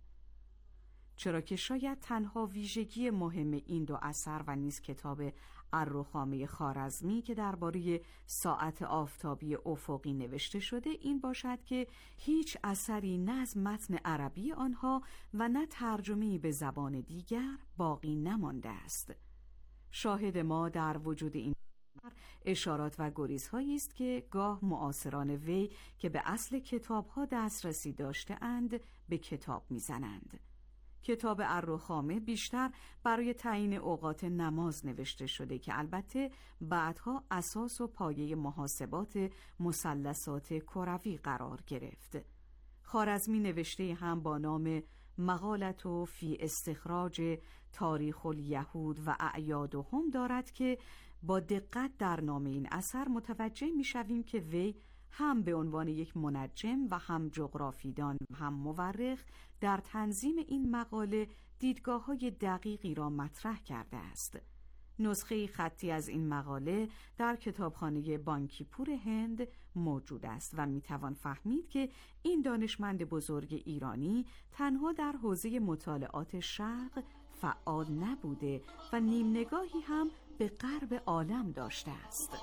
چرا که شاید تنها ویژگی مهم این دو اثر و نیز کتاب الرخامه خوارزمی که درباره ساعت آفتابی افقی نوشته شده این باشد که هیچ اثری نه از متن عربی آنها و نه ترجمه‌ای به زبان دیگر باقی نمانده است. شاهد ما در وجود این اشارات و گریزهایی است که گاه معاصران وی که به اصل کتاب‌ها دسترسی داشته اند به کتاب می‌زنند. کتاب الرخامه بیشتر برای تعیین اوقات نماز نوشته شده که البته بعدها اساس و پایه محاسبات مثلثات کروی قرار گرفت. خوارزمی نوشته هم با نام مقالة فی استخراج تاریخ الیهود و اعیادهم دارد که با دقت در نام این اثر متوجه می‌شویم که وی هم به عنوان یک منجم و هم جغرافیدان و هم مورخ در تنظیم این مقاله دیدگاه‌های دقیقی را مطرح کرده است. نسخه خطی از این مقاله در کتابخانه بانکیپور هند موجود است و میتوان فهمید که این دانشمند بزرگ ایرانی تنها در حوزه مطالعات شرق فعال نبوده و نیم نگاهی هم به غرب عالم داشته است.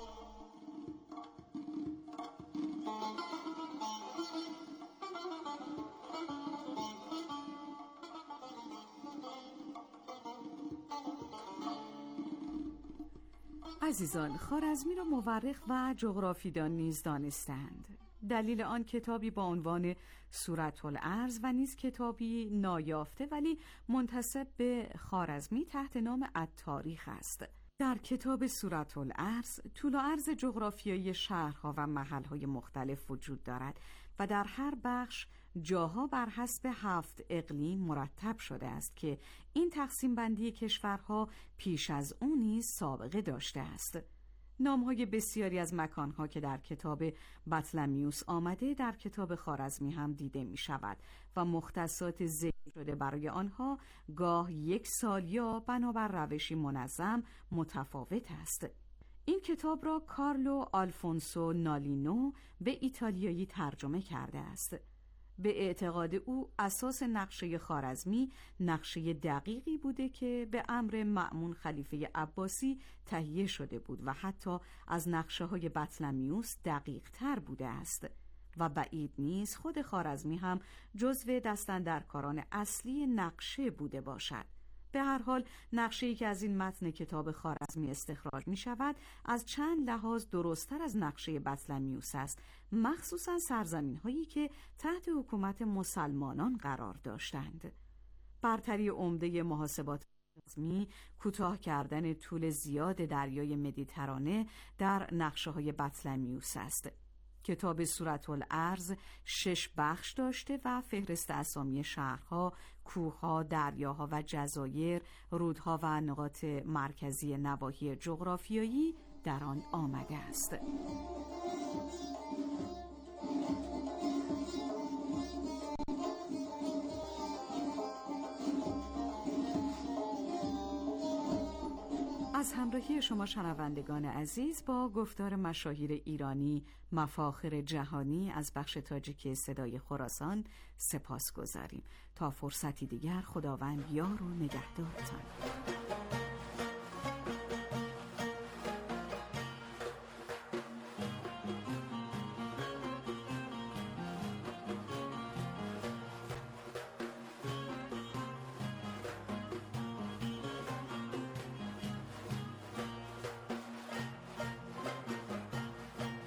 عزیزان، خوارزمی را مورخ و جغرافیدان نیز دانستند. دلیل آن کتابی با عنوان صورت الارض و نیز کتابی نایافته ولی منتسب به خوارزمی تحت نام التاریخ است. در کتاب سورة الارض طول و عرض جغرافیایی شهرها و محلهای مختلف وجود دارد و در هر بخش جاها بر حسب هفت اقلیم مرتب شده است که این تقسیم بندی کشورها پیش از اون نیز سابقه داشته است. نامهای بسیاری از مکانها که در کتاب بطلمیوس آمده در کتاب خوارزمی هم دیده می شود و مختصات ذکر شده برای آنها گاه یک سال یا بنابر روشی منظم متفاوت است. این کتاب را کارلو آلفونسو نالینو به ایتالیایی ترجمه کرده است. به اعتقاد او اساس نقشه خوارزمی نقشه دقیقی بوده که به امر مأمون خلیفه عباسی تهیه شده بود و حتی از نقشه های بطلمیوس دقیق تر بوده است و بعید نیست خود خوارزمی هم جزو دستاندرکاران اصلی نقشه بوده باشد. به هر حال نقشه‌ای که از این متن کتاب خوارزمی استخراج می شود از چند لحاظ درست‌تر از نقشه بطلمیوس است، مخصوصاً سرزمین هایی که تحت حکومت مسلمانان قرار داشتند. برتری عمده محاسبات خوارزمی کوتاه کردن طول زیاد دریای مدیترانه در نقشه های بطلمیوس است. کتاب سورة الارض شش بخش داشته و فهرست اسامی شهرها، کوهها، دریاها و جزایر، رودها و نقاط مرکزی نواحی جغرافیایی در آن آمده است. از همراهی شما شنوندگان عزیز با گفتار مشاهیر ایرانی مفاخر جهانی از بخش تاجیکی صدای خراسان سپاس گذاریم. تا فرصتی دیگر خداوند یار و نگهدارتان.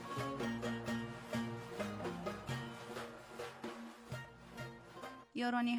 یارانی